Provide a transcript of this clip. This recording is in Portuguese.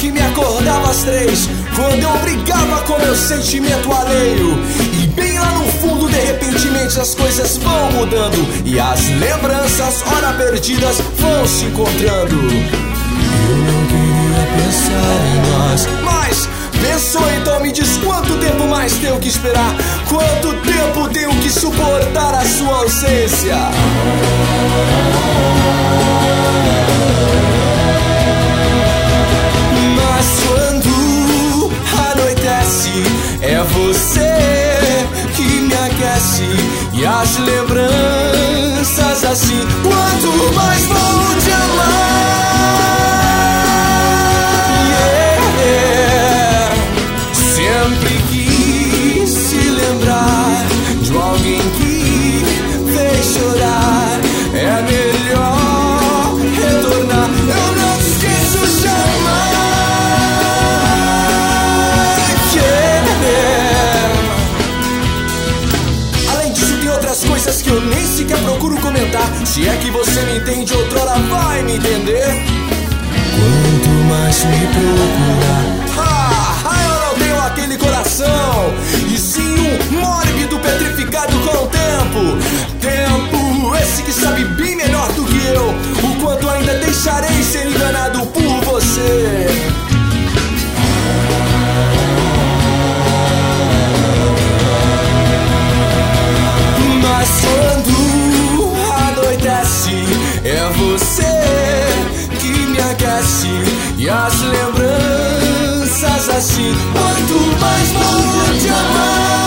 que me acordava às 3, quando eu brigava com meu sentimento alheio. E bem lá no fundo, de repentemente as coisas vão mudando, e as lembranças, ora perdidas, vão se encontrando. Eu não queria pensar em nós, mas pensou, então me diz quanto tempo mais tenho que esperar? Quanto tempo tenho que suportar a sua ausência? Mas quando anoitece, é você que me aquece, e as lembranças assim, quanto mais vou te amar. Sempre quis se lembrar de alguém que fez chorar. É melhor retornar, eu não te esqueço jamais. Além disso, tem outras coisas que eu nem sequer procuro comentar. Se é que você me entende, outrora vai me entender. Quanto mais me procurar, eu não tenho aquele coração, e sim um mórbido petrificado com o tempo. Tempo esse que sabe bem melhor do que eu o quanto ainda deixarei ser enganado por você. Mas quando anoitece, é você que me aquece, e as lembranças assim, quanto mais vou te amar.